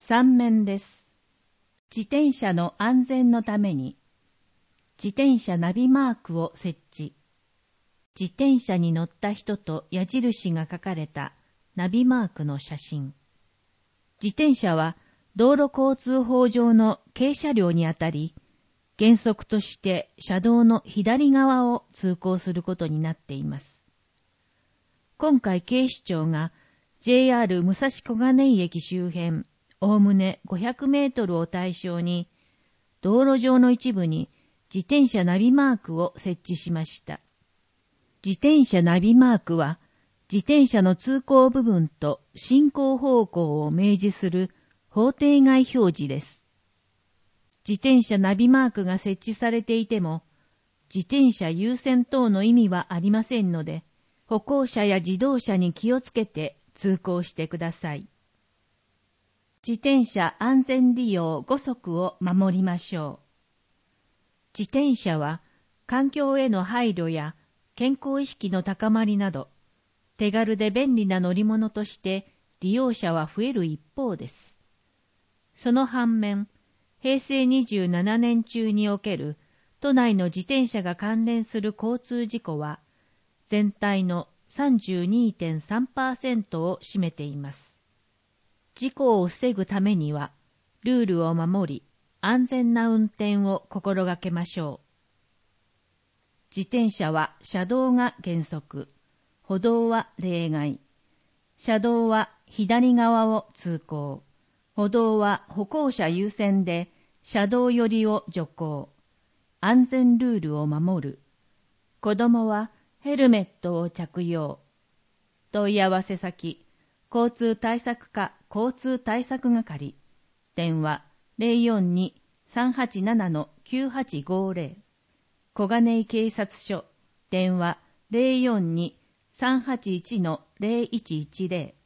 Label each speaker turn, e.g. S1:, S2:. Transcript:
S1: 3面です。自転車の安全のために、自転車ナビマークを設置。自転車に乗った人と矢印が書かれたナビマークの写真。自転車は道路交通法上の軽車両にあたり、原則として車道の左側を通行することになっています。今回警視庁が JR 武蔵小金井駅周辺おおむね500メートルを対象に、道路上の一部に自転車ナビマークを設置しました。自転車ナビマークは、自転車の通行部分と進行方向を明示する法定外表示です。自転車ナビマークが設置されていても、自転車優先等の意味はありませんので、歩行者や自動車に気をつけて通行してください。自転車安全利用5則を守りましょう。自転車は環境への配慮や健康意識の高まりなど、手軽で便利な乗り物として利用者は増える一方です。その反面、平成27年中における都内の自転車が関連する交通事故は、全体の 32.3% を占めています。事故を防ぐためには、ルールを守り、安全な運転を心がけましょう。自転車は車道が原則、歩道は例外。車道は左側を通行、歩道は歩行者優先で車道寄りを徐行。安全ルールを守る。子供はヘルメットを着用。問い合わせ先、交通対策課交通対策係。電話 042-387-9850。小金井警察署。電話 042-381-0110。